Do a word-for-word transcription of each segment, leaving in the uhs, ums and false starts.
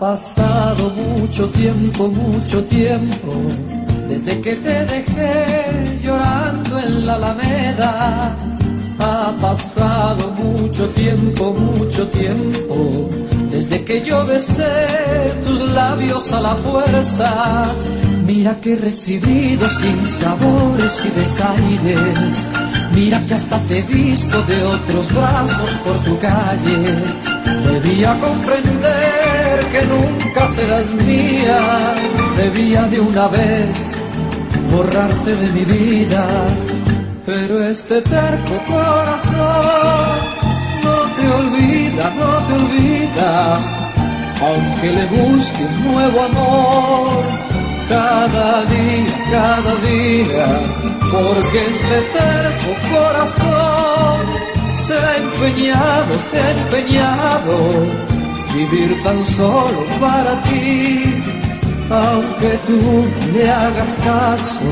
pasado mucho tiempo, mucho tiempo, desde que te dejé llorando en la Alameda. Ha pasado mucho tiempo, mucho tiempo, desde que yo besé tus labios a la fuerza. Mira que he recibido sin sabores y desaires. Mira que hasta te he visto de otros brazos por tu calle. Debía comprender que nunca serás mía. Debía de una vez borrarte de mi vida. Pero este terco corazón no te olvida, no te olvida. Aunque le busque un nuevo amor cada día, cada día. Porque este terco corazón se ha empeñado, se ha empeñado vivir tan solo para ti, aunque tú no le hagas caso.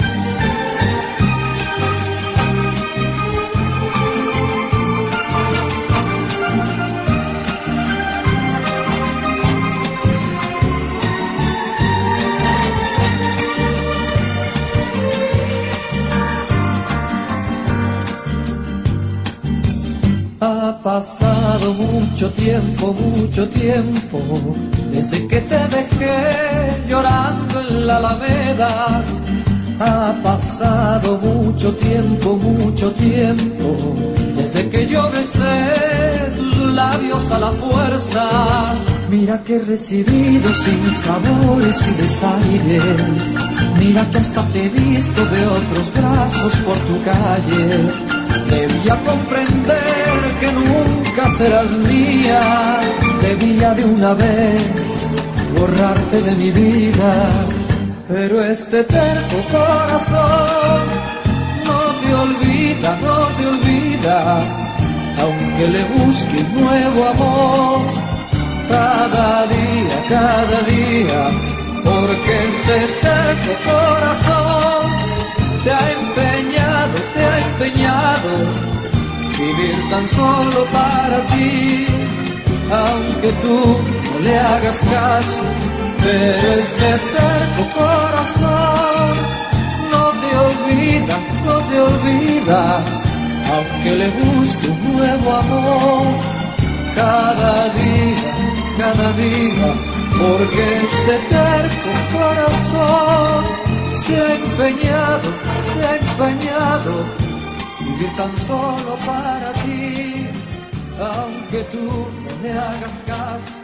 Ha pasado mucho tiempo, mucho tiempo, desde que te dejé llorando en la Alameda. Ha pasado mucho tiempo, mucho tiempo, desde que yo besé tus labios a la fuerza. Mira que he recibido sin sabores y desaires. Mira que hasta te he visto de otros brazos por tu calle. Debía comprender que nunca serás mía. Debía de una vez borrarte de mi vida. Pero este terco corazón no te olvida, no te olvida. Aunque le busque un nuevo amor cada día, cada día. Porque este terco corazón se ha empeñado, se ha empeñado vivir tan solo para ti, aunque tú no le hagas caso. Pero este terco corazón no te olvida, no te olvida, aunque le busque un nuevo amor cada día, cada día. Porque este terco corazón se ha empeñado, se ha empeñado vivir tan solo para ti, aunque tú no me hagas caso.